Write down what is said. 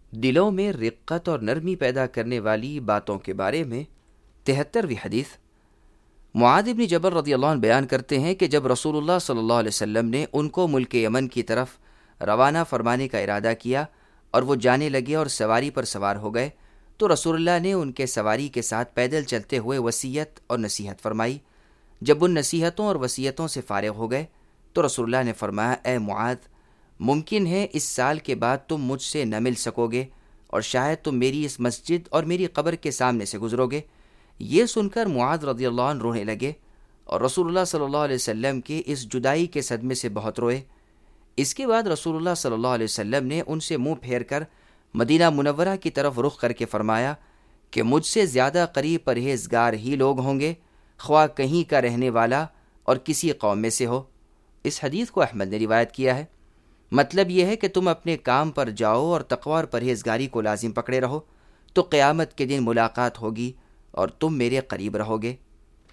دلوں میں رقت اور نرمی پیدا کرنے والی باتوں کے بارے میں 73ویں حدیث۔ معاذ بن جبل رضی اللہ عنہ بیان کرتے ہیں کہ جب رسول اللہ صلی اللہ علیہ وسلم نے ان کو ملک یمن کی طرف روانہ فرمانے کا ارادہ کیا اور وہ جانے لگے اور سواری پر سوار ہو گئے، تو رسول اللہ نے ان کے سواری کے ساتھ پیدل چلتے ہوئے وصیت اور نصیحت فرمائی۔ جب ان نصیحتوں اور وصیتوں سے فارغ ہو گئے تو رسول اللہ نے فرمایا، اے معاذ، ممکن ہے اس سال کے بعد تم مجھ سے نہ مل سکو گے اور شاید تم میری اس مسجد اور میری قبر کے سامنے سے گزرو گے۔ یہ سن کر معاذ رضی اللہ عنہ رونے لگے اور رسول اللہ صلی اللہ علیہ وسلم کے اس جدائی کے صدمے سے بہت روئے۔ اس کے بعد رسول اللہ صلی اللہ علیہ وسلم نے ان سے منہ پھیر کر مدینہ منورہ کی طرف رخ کر کے فرمایا کہ مجھ سے زیادہ قریب پرہیزگار ہی لوگ ہوں گے، خواہ کہیں کا رہنے والا اور کسی قوم میں سے ہو۔ اس حدیث کو احمد نے روایت کیا ہے۔ مطلب یہ ہے کہ تم اپنے کام پر جاؤ اور تقوی اور پرہیزگاری کو لازم پکڑے رہو، تو قیامت کے دن ملاقات ہوگی اور تم میرے قریب رہو گے۔